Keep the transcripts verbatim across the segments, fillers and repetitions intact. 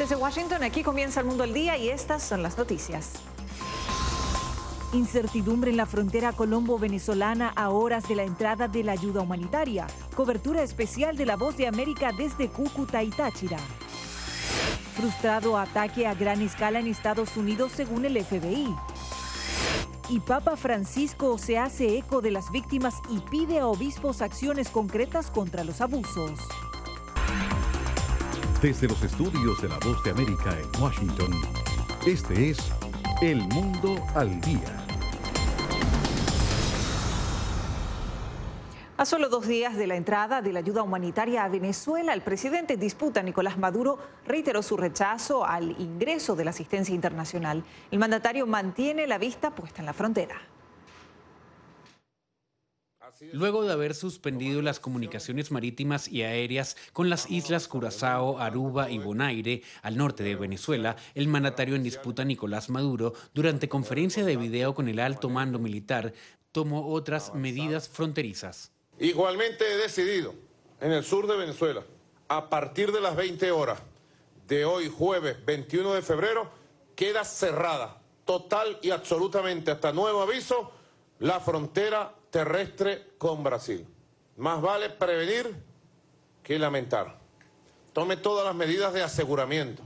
Desde Washington, aquí comienza El Mundo al Día y estas son las noticias. Incertidumbre en la frontera colombo-venezolana a horas de la entrada de la ayuda humanitaria. Cobertura especial de La Voz de América desde Cúcuta y Táchira. Frustrado ataque a gran escala en Estados Unidos según el F B I. Y Papa Francisco se hace eco de las víctimas y pide a obispos acciones concretas contra los abusos. Desde los estudios de La Voz de América en Washington, este es El Mundo al Día. A solo dos días de la entrada de la ayuda humanitaria a Venezuela, el presidente en disputa, Nicolás Maduro, reiteró su rechazo al ingreso de la asistencia internacional. El mandatario mantiene la vista puesta en la frontera. Luego de haber suspendido las comunicaciones marítimas y aéreas con las islas Curazao, Aruba y Bonaire, al norte de Venezuela, el mandatario en disputa, Nicolás Maduro, durante conferencia de video con el alto mando militar, tomó otras medidas fronterizas. Igualmente he decidido, en el sur de Venezuela, a partir de las veinte horas de hoy, jueves veintiuno de febrero, queda cerrada total y absolutamente hasta nuevo aviso la frontera terrestre con Brasil. Más vale prevenir que lamentar. Tome todas las medidas de aseguramiento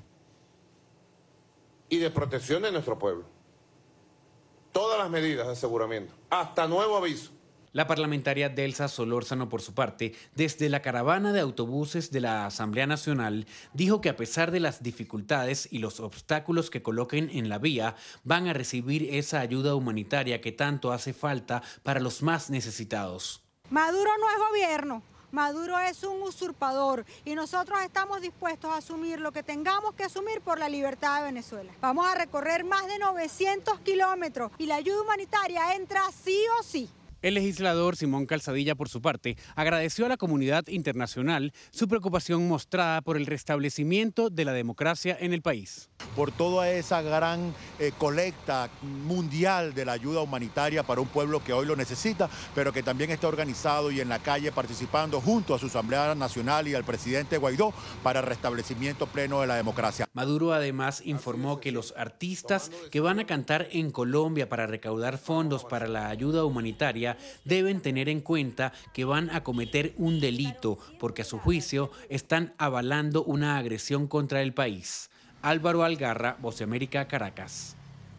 y de protección de nuestro pueblo. Todas las medidas de aseguramiento, hasta nuevo aviso. La parlamentaria Delsa Solórzano, por su parte, desde la caravana de autobuses de la Asamblea Nacional, dijo que a pesar de las dificultades y los obstáculos que coloquen en la vía, van a recibir esa ayuda humanitaria que tanto hace falta para los más necesitados. Maduro no es gobierno, Maduro es un usurpador y nosotros estamos dispuestos a asumir lo que tengamos que asumir por la libertad de Venezuela. Vamos a recorrer más de novecientos kilómetros y la ayuda humanitaria entra sí o sí. El legislador Simón Calzadilla, por su parte, agradeció a la comunidad internacional su preocupación mostrada por el restablecimiento de la democracia en el país. Por toda esa gran eh, colecta mundial de la ayuda humanitaria para un pueblo que hoy lo necesita, pero que también está organizado y en la calle participando junto a su Asamblea Nacional y al presidente Guaidó para el restablecimiento pleno de la democracia. Maduro además informó que los artistas que van a cantar en Colombia para recaudar fondos para la ayuda humanitaria deben tener en cuenta que van a cometer un delito porque a su juicio están avalando una agresión contra el país. Álvaro Algarra, Voz de América, Caracas.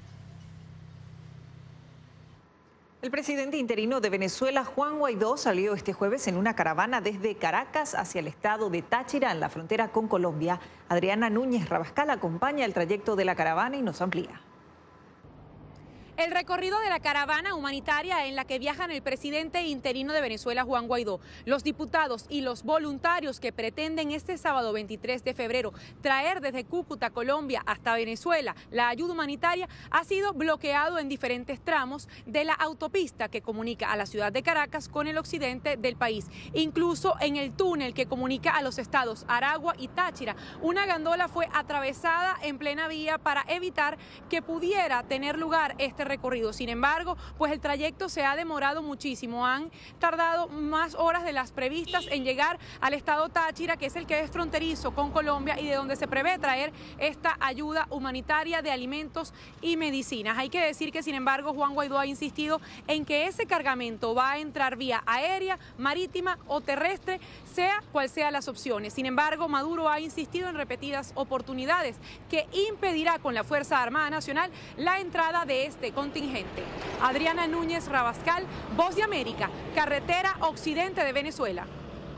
El presidente interino de Venezuela, Juan Guaidó, salió este jueves en una caravana desde Caracas hacia el estado de Táchira, en la frontera con Colombia. Adriana Núñez Rabascal acompaña el trayecto de la caravana y nos amplía. El recorrido de la caravana humanitaria en la que viajan el presidente interino de Venezuela, Juan Guaidó, los diputados y los voluntarios que pretenden este sábado veintitrés de febrero traer desde Cúcuta, Colombia, hasta Venezuela la ayuda humanitaria, ha sido bloqueado en diferentes tramos de la autopista que comunica a la ciudad de Caracas con el occidente del país. Incluso en el túnel que comunica a los estados Aragua y Táchira, una gandola fue atravesada en plena vía para evitar que pudiera tener lugar este recorrido. Sin embargo, pues el trayecto se ha demorado muchísimo. Han tardado más horas de las previstas en llegar al estado Táchira, que es el que es fronterizo con Colombia y de donde se prevé traer esta ayuda humanitaria de alimentos y medicinas. Hay que decir que, sin embargo, Juan Guaidó ha insistido en que ese cargamento va a entrar vía aérea, marítima o terrestre, sea cual sean las opciones. Sin embargo, Maduro ha insistido en repetidas oportunidades que impedirá con la Fuerza Armada Nacional la entrada de este contingente. Adriana Núñez Rabascal, Voz de América, carretera occidente de Venezuela.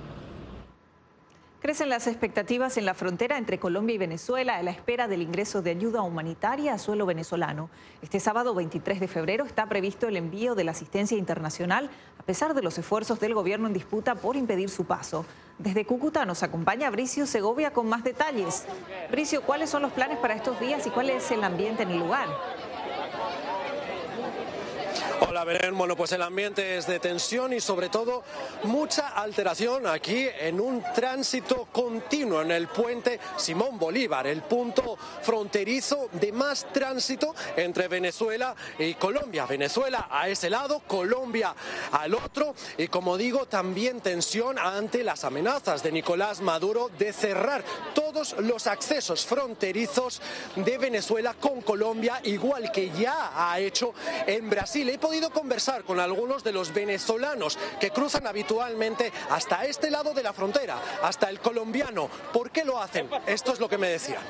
Crecen las expectativas en la frontera entre Colombia y Venezuela a la espera del ingreso de ayuda humanitaria a suelo venezolano. Este sábado veintitrés de febrero está previsto el envío de la asistencia internacional, a pesar de los esfuerzos del gobierno en disputa por impedir su paso. Desde Cúcuta nos acompaña Bricio Segovia con más detalles. Bricio, ¿cuáles son los planes para estos días y cuál es el ambiente en el lugar? Hola Belén, bueno pues el ambiente es de tensión y sobre todo mucha alteración aquí en un tránsito continuo en el puente Simón Bolívar, el punto fronterizo de más tránsito entre Venezuela y Colombia. Venezuela a ese lado, Colombia al otro y como digo también tensión ante las amenazas de Nicolás Maduro de cerrar todos los accesos fronterizos de Venezuela con Colombia, igual que ya ha hecho en Brasil. He podido conversar con algunos de los venezolanos que cruzan habitualmente hasta este lado de la frontera, hasta el colombiano. ¿Por qué lo hacen? Esto es lo que me decían.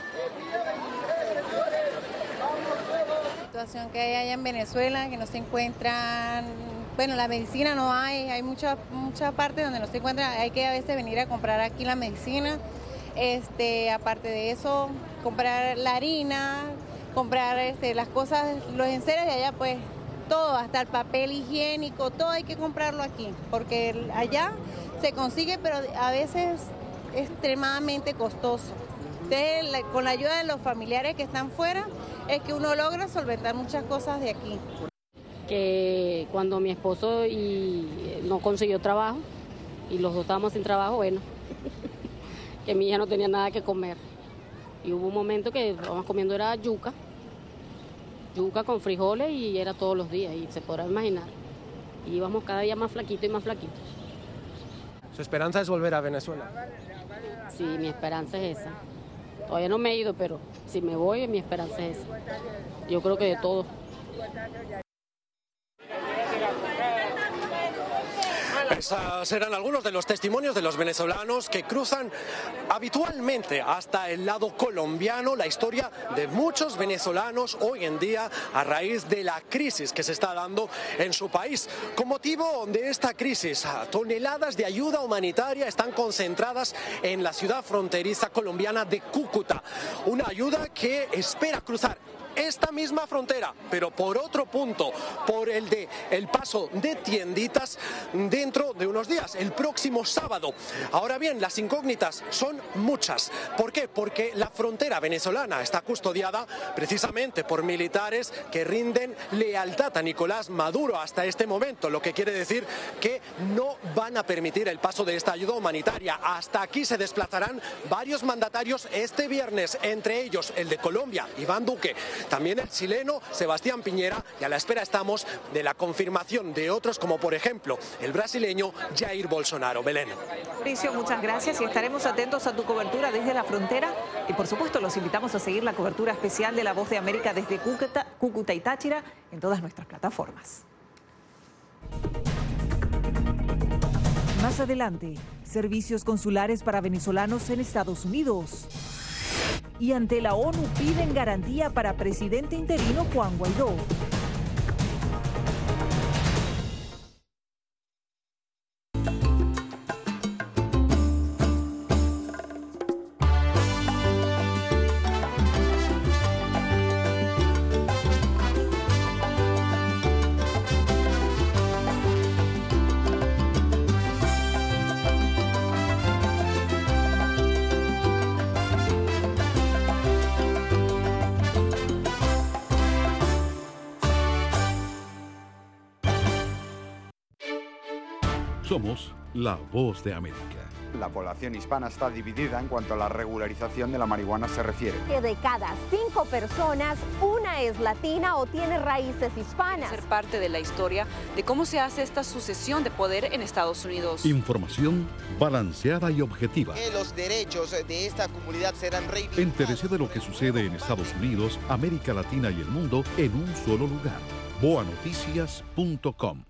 La situación que hay allá en Venezuela, que no se encuentran, bueno, la medicina no hay, hay mucha, mucha parte donde no se encuentra, hay que a veces venir a comprar aquí la medicina. Este, aparte de eso, comprar la harina, comprar este, las cosas, los enseres de allá, pues todo, hasta el papel higiénico, todo hay que comprarlo aquí, porque allá se consigue, pero a veces es extremadamente costoso. Entonces, con la ayuda de los familiares que están fuera, es que uno logra solventar muchas cosas de aquí. Que cuando mi esposo y no consiguió trabajo, y los dos estábamos sin trabajo, bueno, que mi hija no tenía nada que comer. Y hubo un momento que estábamos comiendo era yuca, yuca con frijoles y era todos los días, y se podrá imaginar. Y íbamos cada día más flaquitos y más flaquitos. ¿Su esperanza es volver a Venezuela? Sí, mi esperanza es esa. Todavía no me he ido, pero si me voy, mi esperanza es esa. Yo creo que de todo. Esos eran algunos de los testimonios de los venezolanos que cruzan habitualmente hasta el lado colombiano. La historia de muchos venezolanos hoy en día a raíz de la crisis que se está dando en su país. Con motivo de esta crisis, toneladas de ayuda humanitaria están concentradas en la ciudad fronteriza colombiana de Cúcuta. Una ayuda que espera cruzar esta misma frontera, pero por otro punto, por el de el paso de Tienditas dentro de unos días, el próximo sábado. Ahora bien, las incógnitas son muchas. ¿Por qué? Porque la frontera venezolana está custodiada precisamente por militares que rinden lealtad a Nicolás Maduro hasta este momento, lo que quiere decir que no van a permitir el paso de esta ayuda humanitaria. Hasta aquí se desplazarán varios mandatarios este viernes, entre ellos el de Colombia, Iván Duque, también el chileno Sebastián Piñera, y a la espera estamos de la confirmación de otros como por ejemplo el brasileño Jair Bolsonaro. Belén. Mauricio, muchas gracias y estaremos atentos a tu cobertura desde la frontera y por supuesto los invitamos a seguir la cobertura especial de La Voz de América desde Cúcuta, Cúcuta y Táchira en todas nuestras plataformas. Más adelante, servicios consulares para venezolanos en Estados Unidos. Y ante la ONU piden garantía para presidente interino Juan Guaidó. Somos la Voz de América. La población hispana está dividida en cuanto a la regularización de la marihuana se refiere. Que de cada cinco personas, una es latina o tiene raíces hispanas. Ser parte de la historia de cómo se hace esta sucesión de poder en Estados Unidos. Información balanceada y objetiva. Que los derechos de esta comunidad serán reivindicados. Entérese de lo que sucede en Estados Unidos, América Latina y el mundo en un solo lugar. boa noticias punto com.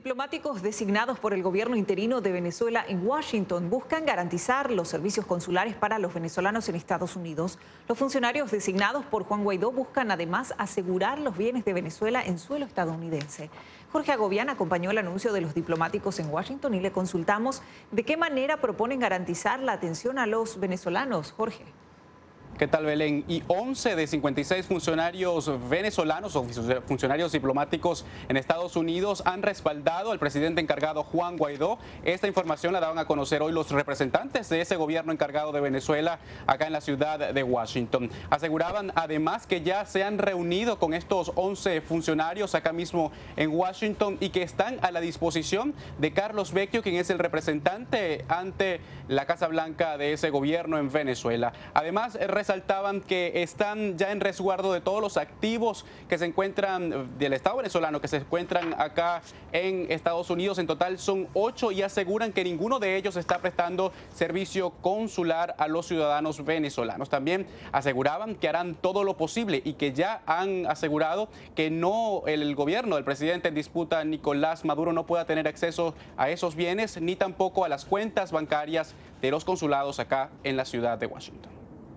Diplomáticos designados por el gobierno interino de Venezuela en Washington buscan garantizar los servicios consulares para los venezolanos en Estados Unidos. Los funcionarios designados por Juan Guaidó buscan además asegurar los bienes de Venezuela en suelo estadounidense. Jorge Agobián acompañó el anuncio de los diplomáticos en Washington y le consultamos de qué manera proponen garantizar la atención a los venezolanos. Jorge. ¿Qué tal, Belén? Y once de cincuenta y seis funcionarios venezolanos o funcionarios diplomáticos en Estados Unidos han respaldado al presidente encargado Juan Guaidó. Esta información la daban a conocer hoy los representantes de ese gobierno encargado de Venezuela acá en la ciudad de Washington. Aseguraban además que ya se han reunido con estos once funcionarios acá mismo en Washington y que están a la disposición de Carlos Vecchio, quien es el representante ante la Casa Blanca de ese gobierno en Venezuela. Además, resaltaban que están ya en resguardo de todos los activos que se encuentran del Estado venezolano, que se encuentran acá en Estados Unidos. En total son ocho y aseguran que ninguno de ellos está prestando servicio consular a los ciudadanos venezolanos. También aseguraban que harán todo lo posible y que ya han asegurado que no el gobierno del presidente en disputa, Nicolás Maduro, no pueda tener acceso a esos bienes ni tampoco a las cuentas bancarias de los consulados acá en la ciudad de Washington.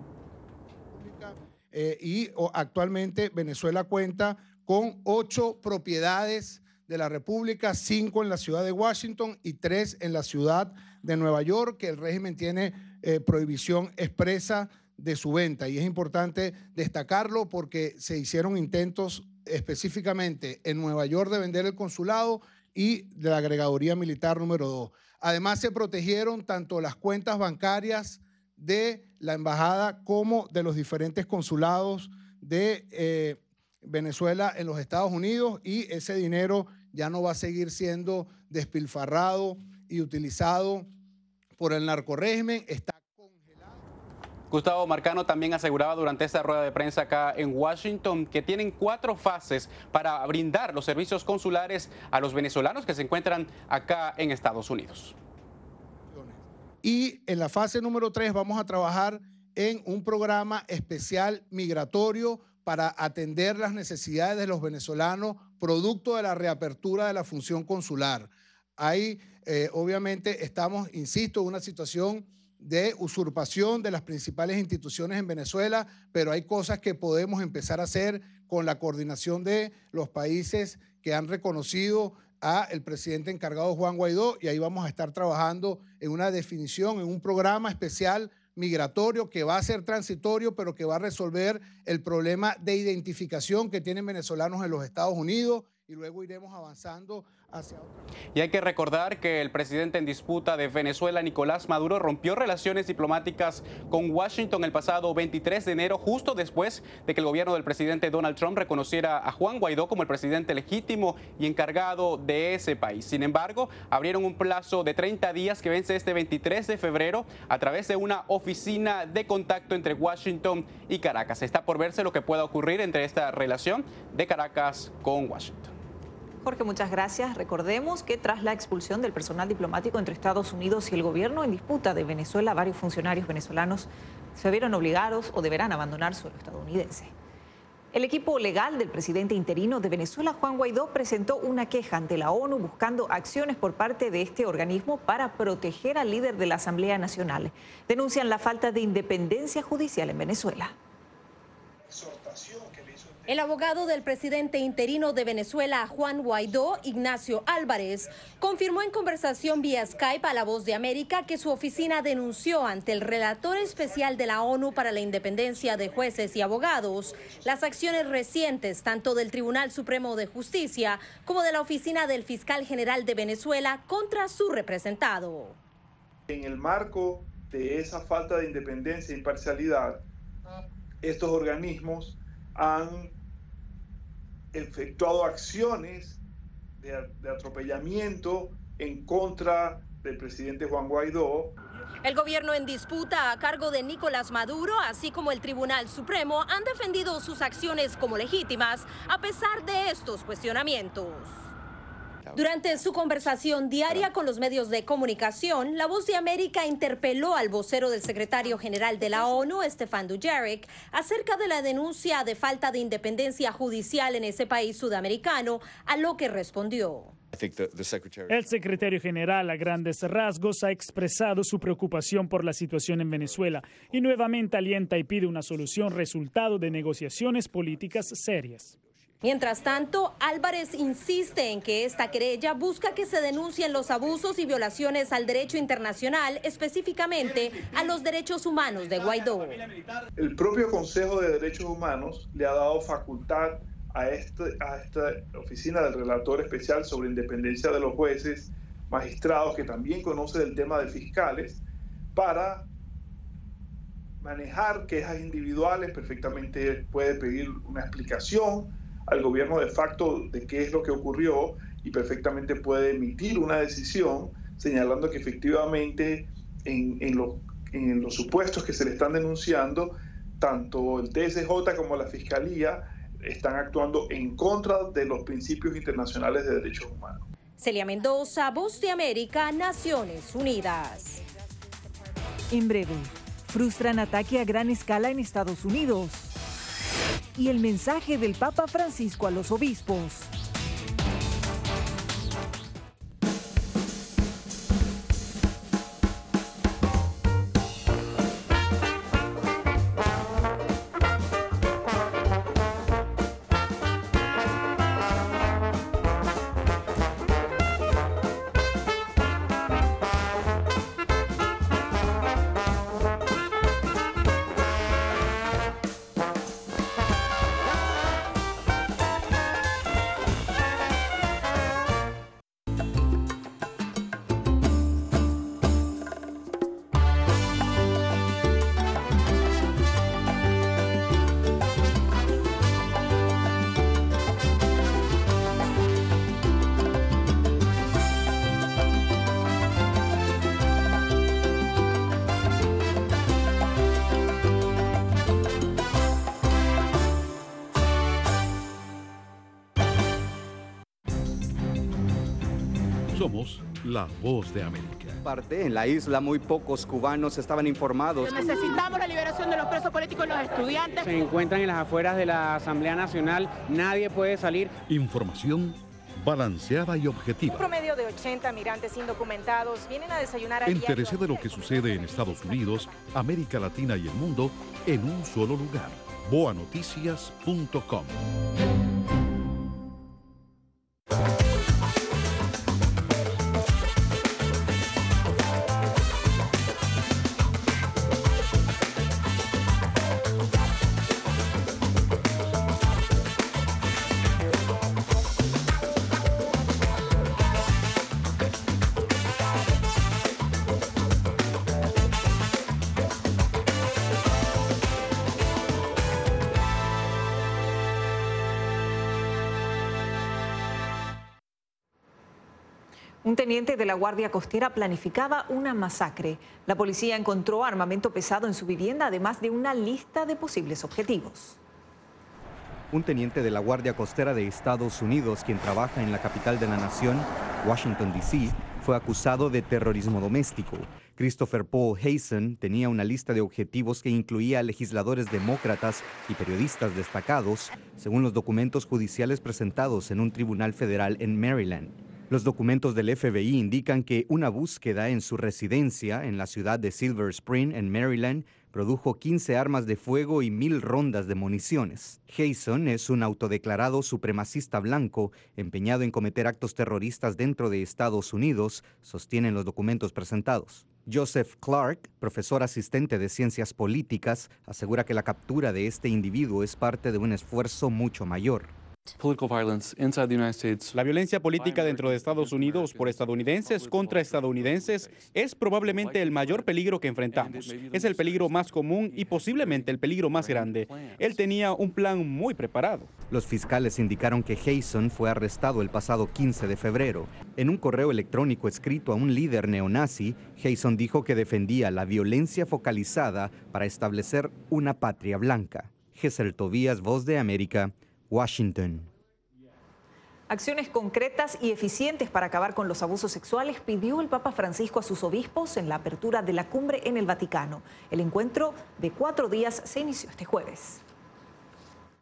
Eh, y o, actualmente Venezuela cuenta con ocho propiedades de la República, cinco en la ciudad de Washington y tres en la ciudad de Nueva York, que el régimen tiene eh, prohibición expresa de su venta. Y es importante destacarlo porque se hicieron intentos específicamente en Nueva York de vender el consulado y de la agregaduría militar número dos. Además, se protegieron tanto las cuentas bancarias de la embajada como de los diferentes consulados de eh, Venezuela en los Estados Unidos, y ese dinero ya no va a seguir siendo despilfarrado y utilizado por el narcorrégimen. Está Gustavo Marcano también aseguraba durante esta rueda de prensa acá en Washington que tienen cuatro fases para brindar los servicios consulares a los venezolanos que se encuentran acá en Estados Unidos. Y en la fase número tres vamos a trabajar en un programa especial migratorio para atender las necesidades de los venezolanos producto de la reapertura de la función consular. Ahí eh, obviamente estamos, insisto, en una situación de usurpación de las principales instituciones en Venezuela, pero hay cosas que podemos empezar a hacer con la coordinación de los países que han reconocido a el presidente encargado Juan Guaidó, y ahí vamos a estar trabajando en una definición, en un programa especial migratorio que va a ser transitorio, pero que va a resolver el problema de identificación que tienen venezolanos en los Estados Unidos, y luego iremos avanzando hacia otra. Y hay que recordar que el presidente en disputa de Venezuela, Nicolás Maduro, rompió relaciones diplomáticas con Washington el pasado veintitrés de enero, justo después de que el gobierno del presidente Donald Trump reconociera a Juan Guaidó como el presidente legítimo y encargado de ese país. Sin embargo, abrieron un plazo de treinta días que vence este veintitrés de febrero a través de una oficina de contacto entre Washington y Caracas. Está por verse lo que pueda ocurrir entre esta relación de Caracas con Washington. Jorge, muchas gracias. Recordemos que tras la expulsión del personal diplomático entre Estados Unidos y el gobierno en disputa de Venezuela, varios funcionarios venezolanos se vieron obligados o deberán abandonar suelo estadounidense. El equipo legal del presidente interino de Venezuela, Juan Guaidó, presentó una queja ante la ONU buscando acciones por parte de este organismo para proteger al líder de la Asamblea Nacional. Denuncian la falta de independencia judicial en Venezuela. El abogado del presidente interino de Venezuela, Juan Guaidó, Ignacio Álvarez, confirmó en conversación vía Skype a La Voz de América que su oficina denunció ante el relator especial de la ONU para la independencia de jueces y abogados las acciones recientes tanto del Tribunal Supremo de Justicia como de la oficina del fiscal general de Venezuela contra su representado. En el marco de esa falta de independencia e imparcialidad, estos organismos han efectuado acciones de, de atropellamiento en contra del presidente Juan Guaidó. El gobierno en disputa a cargo de Nicolás Maduro, así como el Tribunal Supremo, han defendido sus acciones como legítimas a pesar de estos cuestionamientos. Durante su conversación diaria con los medios de comunicación, La Voz de América interpeló al vocero del secretario general de la ONU, Stefan Dujarric, acerca de la denuncia de falta de independencia judicial en ese país sudamericano, a lo que respondió. El secretario general, a grandes rasgos, ha expresado su preocupación por la situación en Venezuela y nuevamente alienta y pide una solución resultado de negociaciones políticas serias. Mientras tanto, Álvarez insiste en que esta querella busca que se denuncien los abusos y violaciones al derecho internacional, específicamente a los derechos humanos de Guaidó. El propio Consejo de Derechos Humanos le ha dado facultad a, este, a esta oficina del relator especial sobre independencia de los jueces, magistrados, que también conoce del tema de fiscales, para manejar quejas individuales. Perfectamente puede pedir una explicación al gobierno de facto de qué es lo que ocurrió y perfectamente puede emitir una decisión señalando que efectivamente en, en, lo, en los supuestos que se le están denunciando, tanto el T S J como la Fiscalía están actuando en contra de los principios internacionales de derechos humanos. Celia Mendoza, Voz de América, Naciones Unidas. En breve, frustran ataque a gran escala en Estados Unidos. Y el mensaje del Papa Francisco a los obispos. Somos la Voz de América. Parte en la isla, muy pocos cubanos estaban informados. Necesitamos la liberación de los presos políticos y los estudiantes. Se encuentran en las afueras de la Asamblea Nacional, nadie puede salir. Información balanceada y objetiva. Un promedio de ochenta migrantes indocumentados vienen a desayunar a diario. Entérese de lo que sucede en Estados Unidos, América Latina y el mundo en un solo lugar. boa noticias punto com. Un teniente de la Guardia Costera planificaba una masacre. La policía encontró armamento pesado en su vivienda, además de una lista de posibles objetivos. Un teniente de la Guardia Costera de Estados Unidos, quien trabaja en la capital de la nación, Washington, D C, fue acusado de terrorismo doméstico. Christopher Paul Hazen tenía una lista de objetivos que incluía a legisladores demócratas y periodistas destacados, según los documentos judiciales presentados en un tribunal federal en Maryland. Los documentos del F B I indican que una búsqueda en su residencia en la ciudad de Silver Spring, en Maryland, produjo quince armas de fuego y mil rondas de municiones. Hazen es un autodeclarado supremacista blanco empeñado en cometer actos terroristas dentro de Estados Unidos, sostienen los documentos presentados. Joseph Clark, profesor asistente de ciencias políticas, asegura que la captura de este individuo es parte de un esfuerzo mucho mayor. La violencia política dentro de Estados Unidos por estadounidenses contra estadounidenses es probablemente el mayor peligro que enfrentamos. Es el peligro más común y posiblemente el peligro más grande. Él tenía un plan muy preparado. Los fiscales indicaron que Hazen fue arrestado el pasado quince de febrero. En un correo electrónico escrito a un líder neonazi, Hazen dijo que defendía la violencia focalizada para establecer una patria blanca. Gesel Tobías, Voz de América, Washington. Acciones concretas y eficientes para acabar con los abusos sexuales pidió el Papa Francisco a sus obispos en la apertura de la cumbre en el Vaticano. El encuentro de cuatro días se inició este jueves.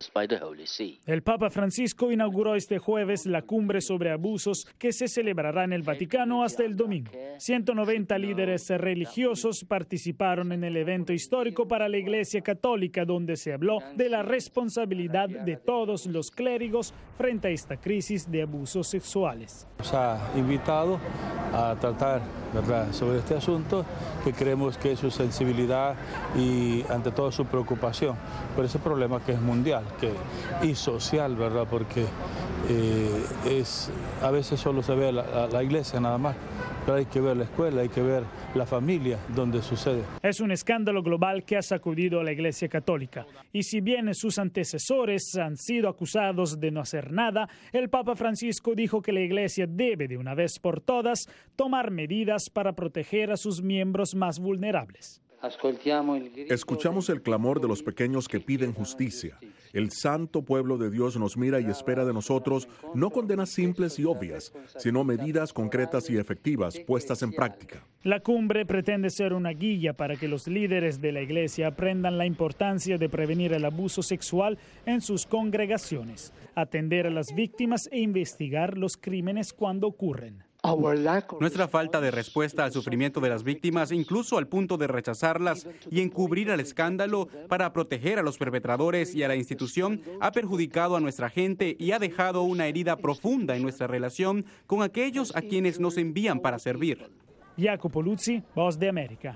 El Papa Francisco inauguró este jueves la cumbre sobre abusos que se celebrará en el Vaticano hasta el domingo. ciento noventa líderes religiosos participaron en el evento histórico para la Iglesia Católica, donde se habló de la responsabilidad de todos los clérigos frente a esta crisis de abusos sexuales. Nos ha invitado a tratar, ¿verdad?, sobre este asunto, que creemos que su sensibilidad y ante todo su preocupación por ese problema que es mundial que, y social, ¿verdad?, porque eh, es, a veces solo se ve la, la iglesia nada más, pero hay que ver la escuela, hay que ver la familia donde sucede. Es un escándalo global que ha sacudido a la Iglesia Católica. Y si bien sus antecesores han sido acusados de no hacer nada, el Papa Francisco dijo que la Iglesia debe de una vez por todas tomar medidas para proteger a sus miembros más vulnerables. Escuchamos el clamor de los pequeños que piden justicia. El santo pueblo de Dios nos mira y espera de nosotros no condenas simples y obvias, sino medidas concretas y efectivas puestas en práctica. La cumbre pretende ser una guía para que los líderes de la Iglesia aprendan la importancia de prevenir el abuso sexual en sus congregaciones, atender a las víctimas e investigar los crímenes cuando ocurren. Nuestra falta de respuesta al sufrimiento de las víctimas, incluso al punto de rechazarlas y encubrir el escándalo para proteger a los perpetradores y a la institución, ha perjudicado a nuestra gente y ha dejado una herida profunda en nuestra relación con aquellos a quienes nos envían para servir. Jacopo Luzzi, Voz de América.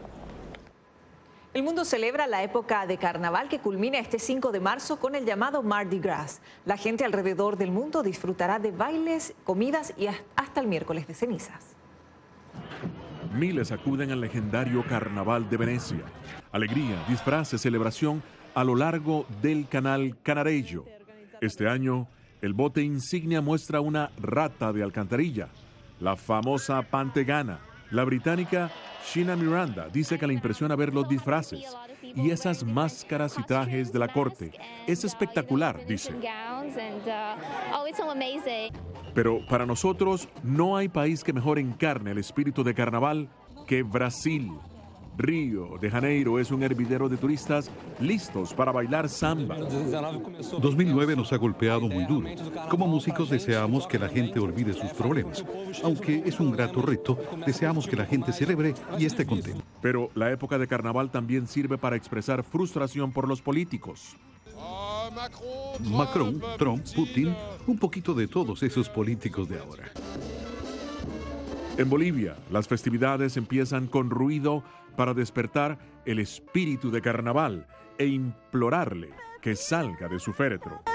El mundo celebra la época de carnaval que culmina este cinco de marzo con el llamado Mardi Gras. La gente alrededor del mundo disfrutará de bailes, comidas y hasta el miércoles de cenizas. Miles acuden al legendario Carnaval de Venecia. Alegría, disfraces, celebración a lo largo del canal Canalejo. Este año, el bote insignia muestra una rata de alcantarilla, la famosa Pantegana. La británica Sheena Miranda dice que le impresiona ver los disfraces y esas máscaras y trajes de la corte. Es espectacular, dice. Pero para nosotros no hay país que mejor encarne el espíritu de carnaval que Brasil. Río de Janeiro es un hervidero de turistas listos para bailar samba. dos mil nueve nos ha golpeado muy duro. Como músicos deseamos que la gente olvide sus problemas. Aunque es un grato reto, deseamos que la gente celebre y esté contenta. Pero la época de carnaval también sirve para expresar frustración por los políticos. Macron, Trump, Putin, un poquito de todos esos políticos de ahora. En Bolivia, las festividades empiezan con ruido para despertar el espíritu de carnaval e implorarle que salga de su féretro.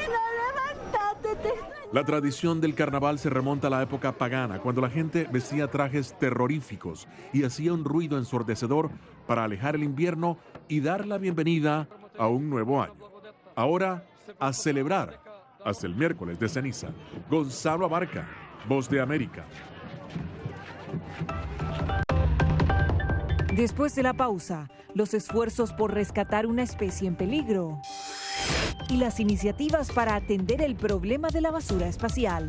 La tradición del carnaval se remonta a la época pagana, cuando la gente vestía trajes terroríficos y hacía un ruido ensordecedor para alejar el invierno y dar la bienvenida a un nuevo año. Ahora, a celebrar hasta el miércoles de ceniza. Gonzalo Abarca, Voz de América. Después de la pausa, los esfuerzos por rescatar una especie en peligro y las iniciativas para atender el problema de la basura espacial.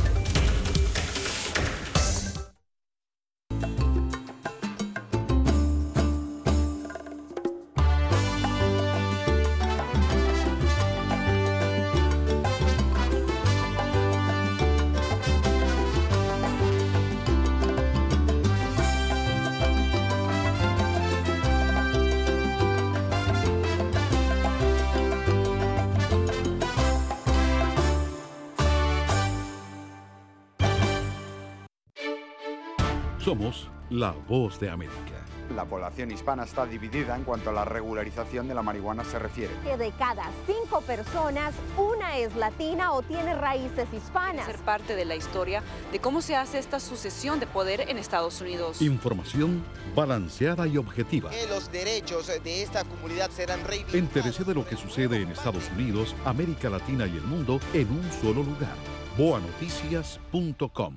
Somos la Voz de América. La población hispana está dividida en cuanto a la regularización de la marihuana se refiere. Que de cada cinco personas, una es latina o tiene raíces hispanas. Ser parte de la historia de cómo se hace esta sucesión de poder en Estados Unidos. Información balanceada y objetiva. Que los derechos de esta comunidad serán reivindicados. Entérese de lo que sucede en Estados Unidos, América Latina y el mundo en un solo lugar. boa noticias punto com.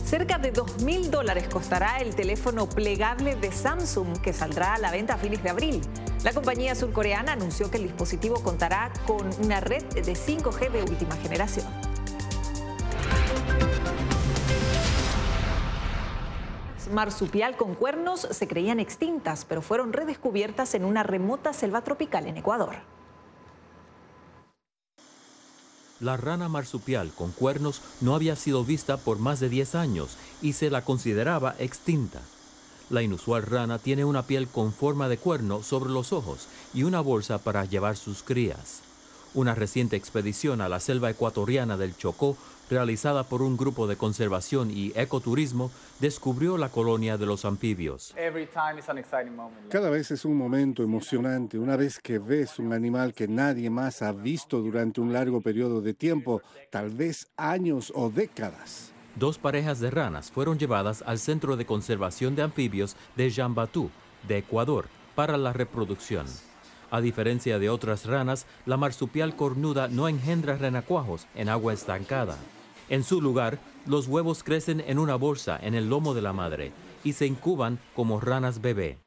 Cerca de dos mil dólares costará el teléfono plegable de Samsung que saldrá a la venta a fines de abril. La compañía surcoreana anunció que el dispositivo contará con una red de cinco G de última generación. Marsupial con cuernos se creían extintas, pero fueron redescubiertas en una remota selva tropical en Ecuador. La rana marsupial con cuernos no había sido vista por más de diez años y se la consideraba extinta. La inusual rana tiene una piel con forma de cuerno sobre los ojos y una bolsa para llevar sus crías. Una reciente expedición a la selva ecuatoriana del Chocó, realizada por un grupo de conservación y ecoturismo, descubrió la colonia de los anfibios. Cada vez es un momento emocionante, una vez que ves un animal que nadie más ha visto durante un largo periodo de tiempo, tal vez años o décadas. Dos parejas de ranas fueron llevadas al Centro de Conservación de Anfibios de Jambatú, de Ecuador, para la reproducción. A diferencia de otras ranas, la marsupial cornuda no engendra renacuajos en agua estancada. En su lugar, los huevos crecen en una bolsa en el lomo de la madre y se incuban como ranas bebé.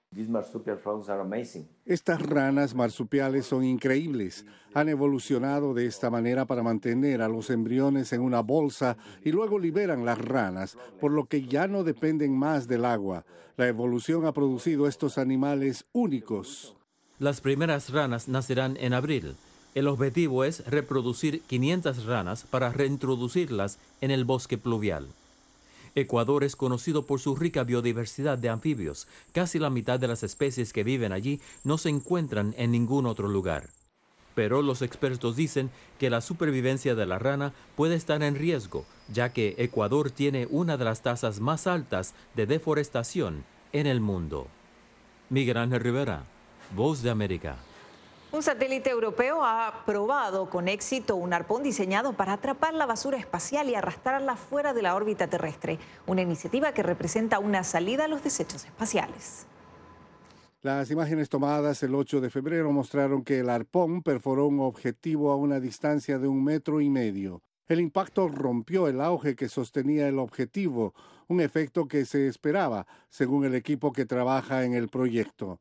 Estas ranas marsupiales son increíbles. Han evolucionado de esta manera para mantener a los embriones en una bolsa y luego liberan las ranas, por lo que ya no dependen más del agua. La evolución ha producido estos animales únicos. Las primeras ranas nacerán en abril. El objetivo es reproducir quinientas ranas para reintroducirlas en el bosque pluvial. Ecuador es conocido por su rica biodiversidad de anfibios. Casi la mitad de las especies que viven allí no se encuentran en ningún otro lugar. Pero los expertos dicen que la supervivencia de la rana puede estar en riesgo, ya que Ecuador tiene una de las tasas más altas de deforestación en el mundo. Miguel Ángel Rivera, Voz de América. Un satélite europeo ha probado con éxito un arpón diseñado para atrapar la basura espacial y arrastrarla fuera de la órbita terrestre, una iniciativa que representa una salida a los desechos espaciales. Las imágenes tomadas el ocho de febrero mostraron que el arpón perforó un objetivo a una distancia de un metro y medio. El impacto rompió el auge que sostenía el objetivo, un efecto que se esperaba, según el equipo que trabaja en el proyecto.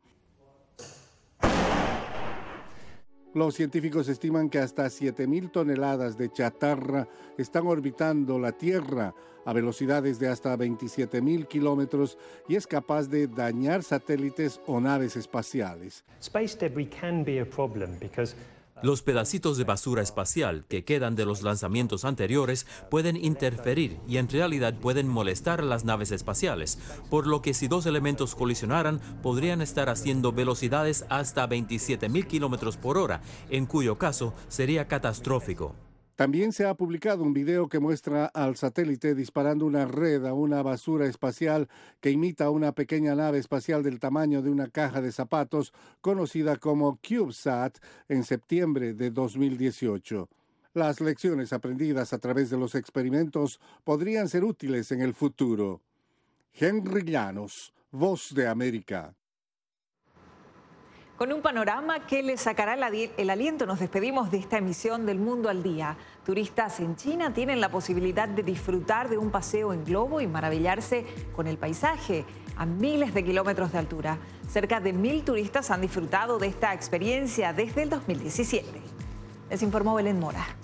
Los científicos estiman que hasta siete mil toneladas de chatarra están orbitando la Tierra a velocidades de hasta veintisiete mil kilómetros y es capaz de dañar satélites o naves espaciales. Space debris can be a problem because Los pedacitos de basura espacial que quedan de los lanzamientos anteriores pueden interferir y en realidad pueden molestar a las naves espaciales, por lo que si dos elementos colisionaran podrían estar haciendo velocidades hasta veintisiete mil kilómetros por hora, en cuyo caso sería catastrófico. También se ha publicado un video que muestra al satélite disparando una red a una basura espacial que imita una pequeña nave espacial del tamaño de una caja de zapatos, conocida como CubeSat, en septiembre de dos mil dieciocho. Las lecciones aprendidas a través de los experimentos podrían ser útiles en el futuro. Henry Llanos, Voz de América. Con un panorama que le sacará el aliento, nos despedimos de esta emisión del Mundo al Día. Turistas en China tienen la posibilidad de disfrutar de un paseo en globo y maravillarse con el paisaje a miles de kilómetros de altura. Cerca de mil turistas han disfrutado de esta experiencia desde el dos mil diecisiete. Les informó Belén Mora.